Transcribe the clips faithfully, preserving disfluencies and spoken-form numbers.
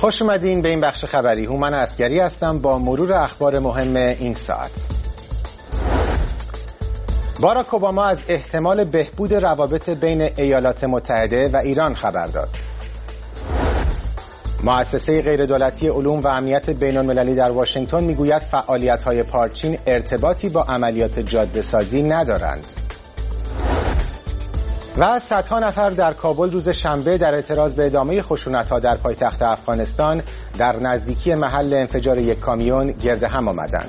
خوش اومدین به این بخش خبری. هومن عسگری هستم با مرور اخبار مهم این ساعت. باراک اوباما از احتمال بهبود روابط بین ایالات متحده و ایران خبر داد. مؤسسه غیردولتی علوم و امنیت بین‌المللی در واشنگتن میگوید فعالیت‌های پارچین ارتباطی با عملیات جاده‌سازی ندارند. و صدها نفر در کابل روز شنبه در اعتراض به ادامه خشونت‌ها در پایتخت افغانستان در نزدیکی محل انفجار یک کامیون گرد هم آمدند.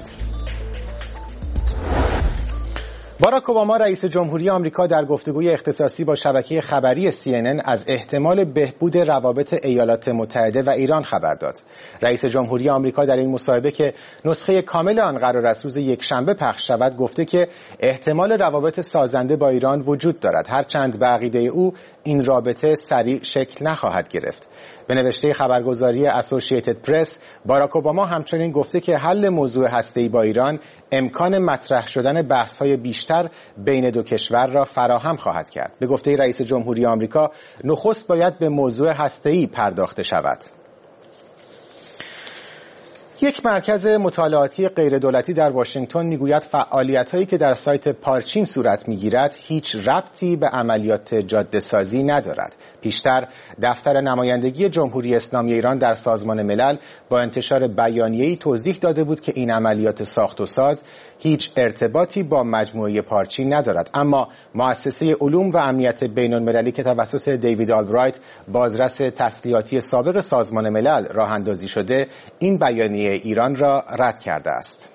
باراک اوباما رئیس جمهوری آمریکا در گفتگوی اختصاصی با شبکه خبری سی ان ان از احتمال بهبود روابط ایالات متحده و ایران خبر داد. رئیس جمهوری آمریکا در این مصاحبه که نسخه کامل آن قرار است روز یکشنبه پخش شود گفته که احتمال روابط سازنده با ایران وجود دارد، هرچند به عقیده او این رابطه سریع شکل نخواهد گرفت. به نوشته خبرگزاری اسوسییتد پرس، باراک اوباما همچنین گفته که حل موضوع هسته‌ای با ایران امکان مطرح شدن بحث‌های بیشتر بین دو کشور را فراهم خواهد کرد. به گفته رئیس جمهوری آمریکا، نخست باید به موضوع هسته‌ای پرداخته شود. یک مرکز مطالعاتی غیردولتی در واشنگتن میگوید فعالیت‌هایی که در سایت پارچین صورت می‌گیرد هیچ ربطی به عملیات جاده‌سازی ندارد. پیشتر دفتر نمایندگی جمهوری اسلامی ایران در سازمان ملل با انتشار بیانیه‌ای توضیح داده بود که این عملیات ساخت و ساز هیچ ارتباطی با مجموعه پارچین ندارد، اما مؤسسه علوم و امنیت بین‌المللی که توسط دیوید آلبرایت بازرس تسلیحاتی سابق سازمان ملل راه اندازی شده این بیانیه ایران را رد کرده است.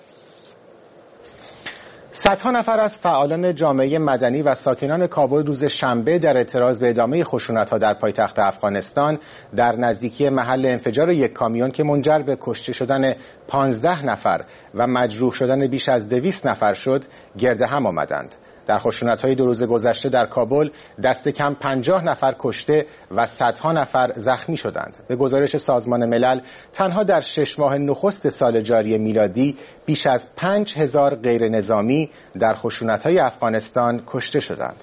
صدها نفر از فعالان جامعه مدنی و ساکنان کابل روز شنبه در اعتراض به ادامه خشونت‌ها در پایتخت افغانستان در نزدیکی محل انفجار یک کامیون که منجر به کشته شدن پانزده نفر و مجروح شدن بیش از دویست نفر شد گرد هم آمدند. در خشونت‌های دو روز گذشته در کابل دست کم پنجاه نفر کشته و صدها نفر زخمی شدند. به گزارش سازمان ملل تنها در شش ماه نخست سال جاری میلادی بیش از پنج هزار غیر نظامی در خشونت‌های افغانستان کشته شدند.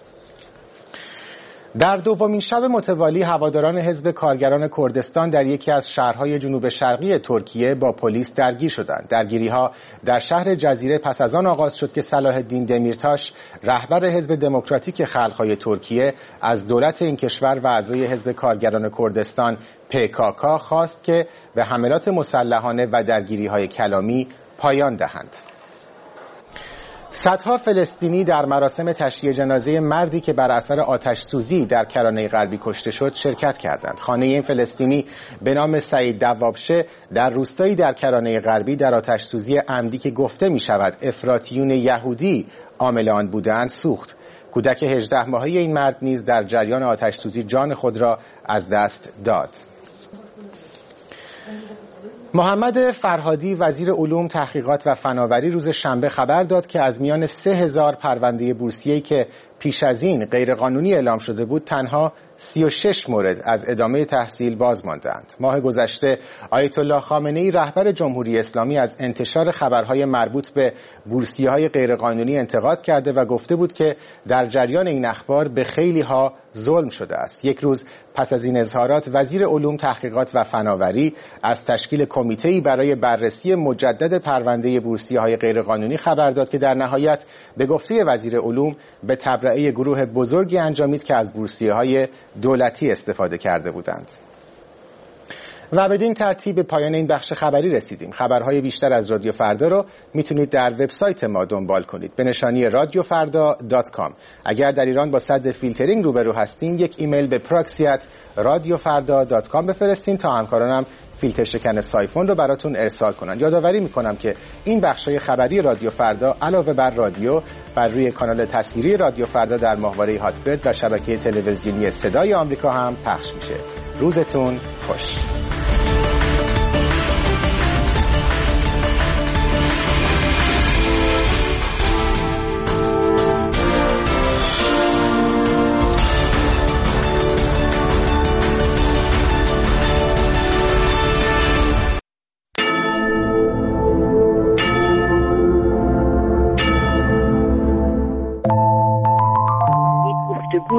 در دومین شب متوالی هواداران حزب کارگران کردستان در یکی از شهرهای جنوب شرقی ترکیه با پلیس درگیر شدند. درگیری‌ها در شهر جزیره پس از آن آغاز شد که صلاح الدین دمیرتاش رهبر حزب دموکراتیک خلق‌های ترکیه از دولت این کشور و اعضای حزب کارگران کردستان پی کا کا خواست که به حملات مسلحانه و درگیری‌های کلامی پایان دهند. صدها فلسطینی در مراسم تشییع جنازه مردی که بر اثر آتش سوزی در کرانه غربی کشته شد شرکت کردند. خانه این فلسطینی به نام سعید دوابشه در روستایی در کرانه غربی در آتش سوزی عمدی که گفته می شود افراطیون یهودی عامل آن بودند سوخت. کودک هجده ماهه این مرد نیز در جریان آتش سوزی جان خود را از دست داد. محمد فرهادی وزیر علوم، تحقیقات و فناوری روز شنبه خبر داد که از میان سه هزار پرونده بورسیه‌ای که پیش از این غیرقانونی اعلام شده بود تنها سی و شش مورد از ادامه تحصیل باز ماندند. ماه گذشته آیت الله خامنه‌ای رهبر جمهوری اسلامی از انتشار خبرهای مربوط به بورسیه‌های غیرقانونی انتقاد کرده و گفته بود که در جریان این اخبار به خیلی‌ها ظلم شده است. یک روز پس از این اظهارات وزیر علوم، تحقیقات و فناوری از تشکیل کمیته‌ای برای بررسی مجدد پرونده بورسیه‌های غیرقانونی خبر داد که در نهایت به گفته وزیر علوم به تبرئه گروه بزرگی انجامید که از بورسیه‌های دولتی استفاده کرده بودند. و بدین ترتیب پایان این بخش خبری رسیدیم. خبرهای بیشتر از رادیو فردا رو میتونید در وبسایت ما دنبال کنید به نشانی رادیو فردا دات کام. اگر در ایران با صد فیلترینگ روبرو هستین یک ایمیل به پراکسی ات رادیو فردا دات کام بفرستین تا همکارانم فیلتر شکن سایفون رو براتون ارسال کنن. یادآوری میکنم که این بخشای خبری رادیو فردا علاوه بر رادیو بر روی کانال تصویری رادیو فردا در ماهواره هاتبرد و شبکه تلویزیونی صدای آمریکا هم پخش میشه. روزتون خوش.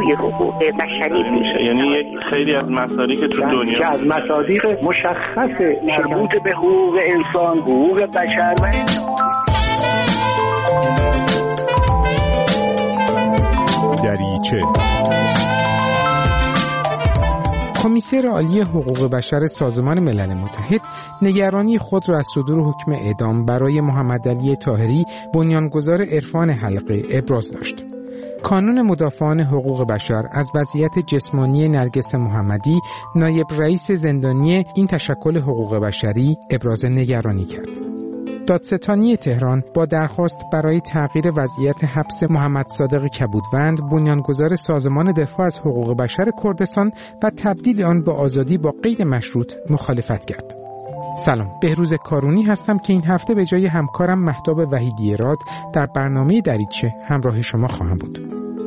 های حقوق بشری میشه. یعنی یک خیلی از مسائلی که تو دنیا که از مصادیق مشخص مربوط به حقوق انسان، حقوق بشر و دریچه. کمیسر عالی حقوق بشر سازمان ملل متحد نگرانی خود را از صدور حکم اعدام برای محمدعلی طاهری بنیانگذار عرفان حلقه ابراز داشت. کانون مدافعان حقوق بشر از وضعیت جسمانی نرگس محمدی، نایب رئیس زندانی این تشکل حقوق بشری، ابراز نگرانی کرد. دادستانی تهران با درخواست برای تغییر وضعیت حبس محمد صادق کبودوند، بنیانگذار سازمان دفاع از حقوق بشر کردستان و تبدیل آن به آزادی با قید مشروط مخالفت کرد. سلام، بهروز کارونی هستم که این هفته به جای همکارم مهتاب وحیدی راد در برنامه دریچه همراه شما خواهم بود.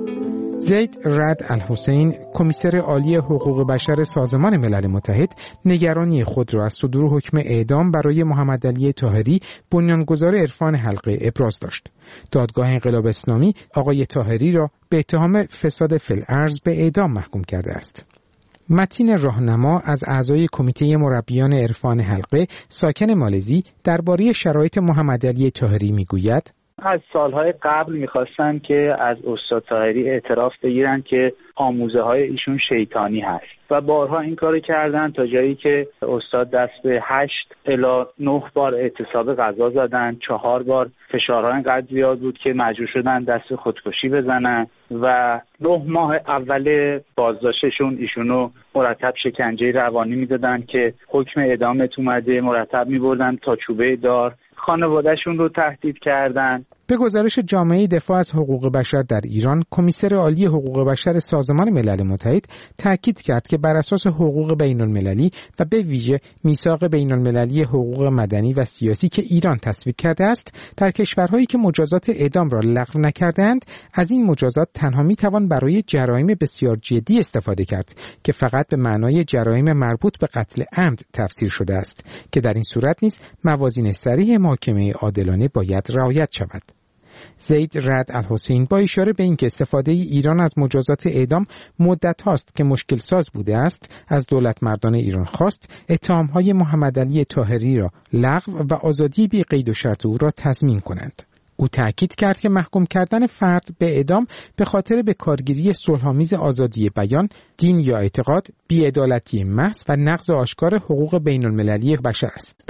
زید رعد الحسین، کمیسر عالی حقوق بشر سازمان ملل متحد، نگرانی خود را از صدور حکم اعدام برای محمدعلی طاهری بنیانگذار عرفان حلقه ابراز داشت. دادگاه انقلاب اسلامی آقای طاهری را به اتهام فساد فی الارض به اعدام محکوم کرده است. متین راهنما از اعضای کمیته مربیان عرفان حلقه ساکن مالزی درباره شرایط محمدعلی طاهری میگوید: از سالهای قبل میخواستن که از استاد طاهری اعتراف بگیرن که آموزه های ایشون شیطانی هست و بارها این کارو کردن تا جایی که استاد دست به هشت الی نه بار اعتصاب غذا زدن، چهار بار فشارها اینقدر زیاد بود که مجبور شدن دست خودکشی بزنن و نه ماه اول بازداشتشون ایشونو مرتب شکنجه روانی میدادن که حکم اعدامت اومده، مرتب میبردن تا چوبه دار، خانوادهشون رو تهدید کردن. به گزارش جامعه دفاع از حقوق بشر در ایران، کمیسر عالی حقوق بشر سازمان ملل متحد تاکید کرد که بر اساس حقوق بین المللی و به ویژه میثاق بین المللی حقوق مدنی و سیاسی که ایران تصویب کرده است، در کشورهایی که مجازات اعدام را لغو نکردند، از این مجازات تنها میتوان برای جرایم بسیار جدی استفاده کرد که فقط به معنای جرایم مربوط به قتل عمد تفسیر شده است که در این صورت نیز موازین صریح محاکمه عادلانه باید رعایت شود. زید رعد الحسین با اشاره به اینکه استفاده ایران از مجازات اعدام مدت هاست که مشکل ساز بوده است، از دولت مردان ایران خواست اتهام‌های محمدعلی طاهری را لغو و آزادی بی قید و شرط او را تضمین کنند. او تأکید کرد که محکوم کردن فرد به اعدام به خاطر به کارگیری صلح‌آمیز آزادی بیان، دین یا اعتقاد، بی‌عدالتی محض و نقض آشکار حقوق بین المللی بشر است.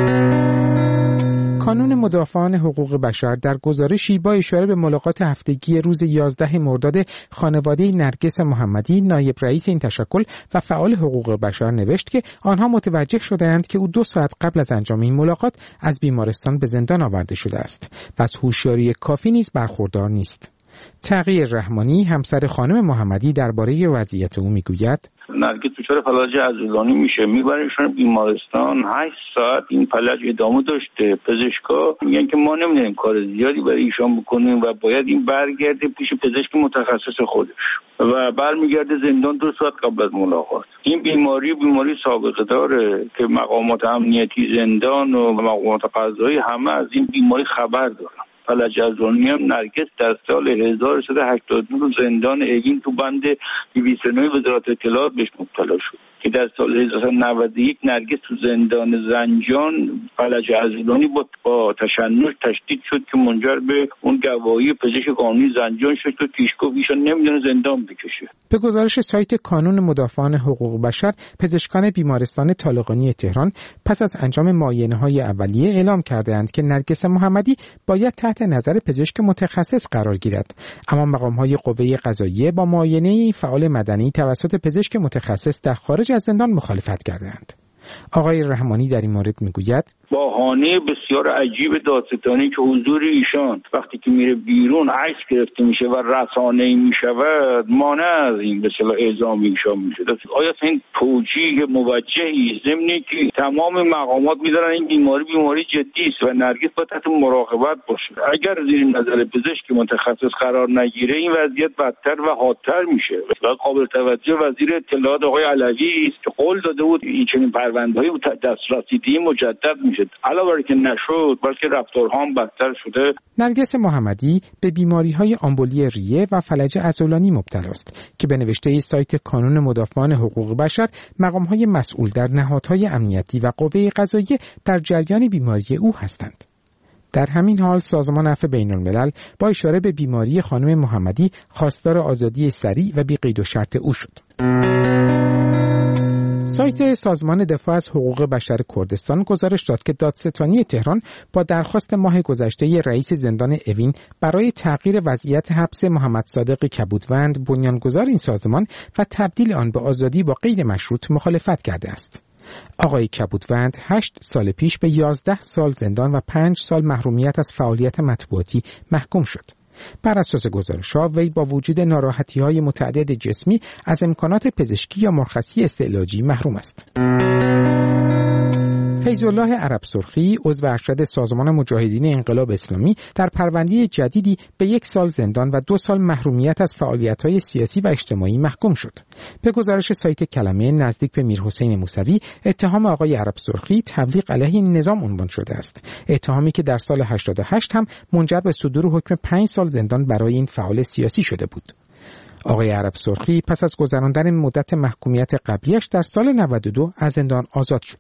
کانون مدافعان حقوق بشر در گزارشی با اشاره به ملاقات هفتگی روز یازده مرداد خانواده نرگس محمدی، نایب رئیس این تشکل و فعال حقوق بشر، نوشت که آنها متوجه شدند که او دو ساعت قبل از انجام این ملاقات از بیمارستان به زندان آورده شده است و از هوشیاری کافی نیز برخوردار نیست. تقی رحمانی، همسر خانم محمدی، درباره وضعیت او میگوید: نرگس دچار فلج عضلانی میشه، میبرنشون بیمارستان، هشت ساعت این فلج ادامه داشته. پزشکا میگن که ما نمیدونیم کار زیادی برای ایشان بکنیم و باید این برگرده پیش پزشک متخصص خودش و برمیگرده زندان دو ساعت قبل از ملاقات. این بیماری بیماری سابقه داره که مقامات امنیتی زندان و مقامات قضایی همه از این بیماری خبر دارن. فلج عضلانی هم نرگس در سال هزار و سیصد و هشتاد و دو زندان اوین تو بند دویست و نه وزارت اطلاعات بهش مبتلا شد که در سال هزار و سیصد و نود و یک نرگس تو زندان زنجان فلج عضلانی با, با تشنج تشدید شد که منجر به اون گواهی پزشک قانونی زنجان شد که پیشگاه ایشان نمیدونه زندان بکشه. به گزارش سایت کانون مدافعان حقوق بشر، پزشکان بیمارستان طالقانی تهران پس از انجام معاینه‌های اولیه اعلام کردند که نرگس محمدی باید تحت نظر پزشک متخصص قرار گیرد، اما مقام‌های قوه قضاییه با معاینه فعال مدنی توسط پزشک متخصص در خارج از زندان مخالفت کردند. آقای رحمانی در این مورد میگوید: بهانه بسیار عجیب دادستانی که حضور ایشان وقتی که میره بیرون عکس گرفته میشه و رسانه‌ای میشود مانع از این به اصطلاح اعزام ایشان میشه. آیا این توجیه موجهی ضمن که تمام مقامات میدارن این بیماری بیماری جدی است و نرگس باید تحت مراقبت باشه؟ اگر زیر نظر پزشک متخصص قرار نگیره این وضعیت بدتر و حادتر میشه. و قابل توجه وزیر اطلاعات آقای علوی است که قول داده بود این چنین پرونده‌های دسترسیدگی مجدد میشه. علاوه بر که نشد، بلکه رفتارها هم بدتر شده. نرگس محمدی به بیماری‌های آمبولی ریه و فلج عضلانی مبتلا است که به نوشته سایت کانون مدافعان حقوق بشر مقام‌های مسئول در نهادهای امنیتی و قوه قضاییه در جریان بیماری او هستند. در همین حال سازمان عفو بین‌الملل با اشاره به بیماری خانم محمدی خواستار آزادی سریع و بی قید و شرط او شد. سایت سازمان دفاع از حقوق بشر کردستان گزارش داد که دادستانی تهران با درخواست ماه گذشته رئیس زندان اوین برای تغییر وضعیت حبس محمد صادق کبودوند بنیانگذار این سازمان و تبدیل آن به آزادی با قید مشروط مخالفت کرده است. آقای کبودوند هشت سال پیش به یازده سال زندان و پنج سال محرومیت از فعالیت مطبوعاتی محکوم شد. بر اساس گزارش‌ها وی با وجود ناراحتی‌های متعدد جسمی از امکانات پزشکی یا مرخصی استعلاجی محروم است. فیض‌الله عرب سرخی عضو ارشد سازمان مجاهدین انقلاب اسلامی در پرونده جدیدی به یک سال زندان و دو سال محرومیت از فعالیت‌های سیاسی و اجتماعی محکوم شد. به گزارش سایت کلمه نزدیک به میرحسین موسوی، اتهام آقای عرب سرخی تبلیغ علیه نظام عنوان شده است. اتهامی که در سال هشتاد و هشت هم منجر به صدور حکم پنج سال زندان برای این فعال سیاسی شده بود. آقای عرب سرخی پس از گذراندن مدت محکومیت قبلیش در سال نود و دو از زندان آزاد شد.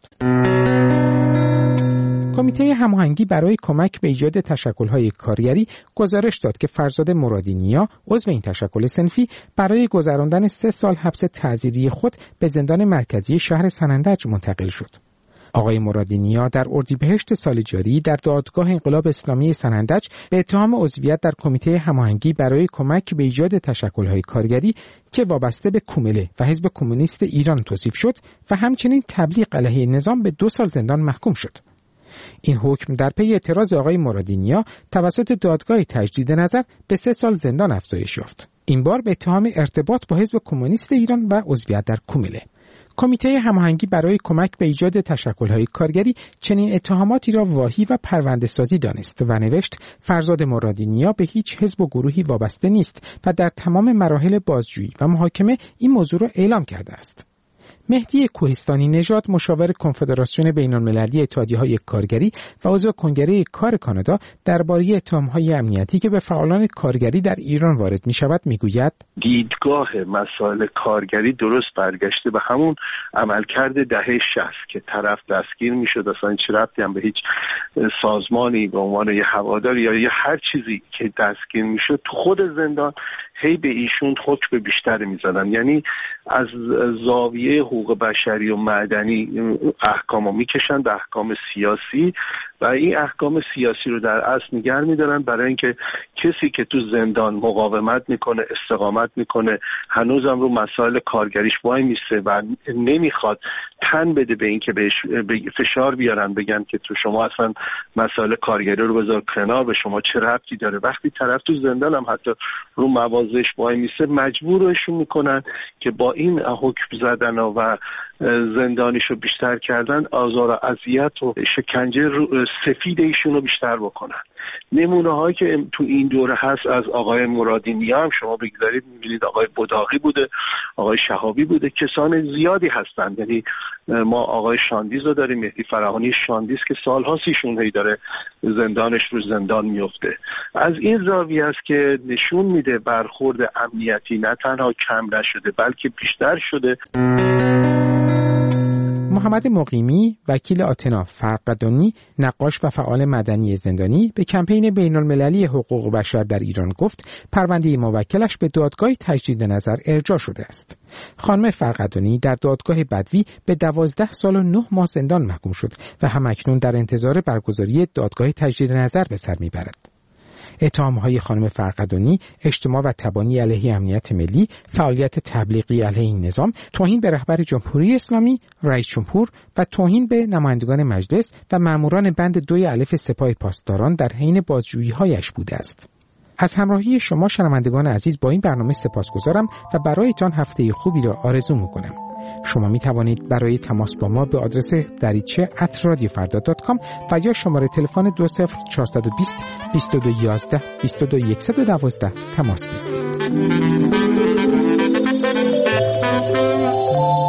کمیته هماهنگی برای کمک به ایجاد تشکل‌های کارگری گزارش داد که فرزاد مرادی‌نیا عضو این تشکل صنفی برای گذراندن سه سال حبس تعزیری خود به زندان مرکزی شهر سنندج منتقل شد. آقای مرادی‌نیا در اردیبهشت سال جاری در دادگاه انقلاب اسلامی سنندج به اتهام عضویت در کمیته هماهنگی برای کمک به ایجاد تشکل‌های کارگری که وابسته به کومله و حزب کمونیست ایران توصیف شد و همچنین تبلیغ علیه نظام به دو سال زندان محکوم شد. این حکم در پی اعتراض آقای مرادی‌نیا توسط دادگاه تجدید نظر به سه سال زندان افزایش یافت. این بار به اتهام ارتباط با حزب کمونیست ایران و عضویت در کومله. کمیته هماهنگی برای کمک به ایجاد تشکل‌های کارگری چنین اتهاماتی را واهی و پرونده‌سازی دانست و نوشت فرزاد مرادی‌نیا به هیچ حزب و گروهی وابسته نیست و در تمام مراحل بازجویی و محاکمه این موضوع را اعلام کرده است. مهدی کوهستانی نژاد مشاور کنفدراسیون بین‌المللی اتحادیه‌های کارگری و عضو کنگره کار کانادا درباره اتهام‌های امنیتی که به فعالان کارگری در ایران وارد می‌شود می‌گوید دیدگاه مسائل کارگری درست برگشته به همون عملکرد دهه شصت که طرف دستگیر می‌شد، اصلا چه ربطی هم به هیچ سازمانی به عنوان یه هوادار یا یه هر چیزی که دستگیر می‌شد تو خود زندان هی به ایشون حکم بیشتر می‌زدن. یعنی از زاویه حقوق بشری و مدنی احکامو میکشن به احکام سیاسی و این احکام سیاسی رو در اصل نگه میدارن برای اینکه کسی که تو زندان مقاومت میکنه، استقامت میکنه، هنوزم رو مسائل کارگریش وای میسته و نمیخواد تن بده به اینکه بهش فشار بیارن بگن که تو شما اصلا مسائل کارگری رو بذار کنار، به شما چه ربطی داره. وقتی طرف تو زندان هم حتی رو موازش وای میسته مجبورشون میکنن که با این حکم زدن و زندانیش رو بیشتر کردن آزار و اذیت و شکنجه سفید ایشون رو بیشتر بکنن. نمونه هایی که تو این دوره هست از آقای مرادی‌نیا هم شما بگذارید میبینید آقای بداغی بوده، آقای شهابی بوده، کسان زیادی هستند. یعنی ما آقای شاندیز رو داریم، مهدی فراهانی شاندیز که سالهاست ایشون هی داره زندانش رو زندان میفته. از این زاویه است که نشون میده برخورد امنیتی نه تنها کم نشده بلکه بیشتر شده. محمد مقیمی، وکیل آتنا فرقدانی، نقاش و فعال مدنی زندانی به کمپین بین‌المللی حقوق بشر در ایران گفت پرونده موکلش به دادگاه تجدید نظر ارجاع شده است. خانم فرقدانی در دادگاه بدوی به دوازده سال و نه ماه زندان محکوم شد و همکنون در انتظار برگزاری دادگاه تجدید نظر به سر میبرد. اتهام‌های خانم فرقدانی اجتماع و تبانی علیه امنیت ملی، فعالیت تبلیغی علیه این نظام، توهین به رهبر جمهوری اسلامی، رئیس جمهور و توهین به نمایندگان مجلس و ماموران بند دوی الف سپاه پاسداران در حین بازجویی‌هایش بوده است. از همراهی شما شنوندگان عزیز با این برنامه سپاسگزارم و برایتان هفته خوبی را آرزو می‌کنم. شما می توانید برای تماس با ما به آدرس دریچه ات رادیو فردا دات کام و یا شماره تلفن دو صفر چهار دو صفر بیست و دو یازده بیست و دو صد و دوازده تماس بگیرید.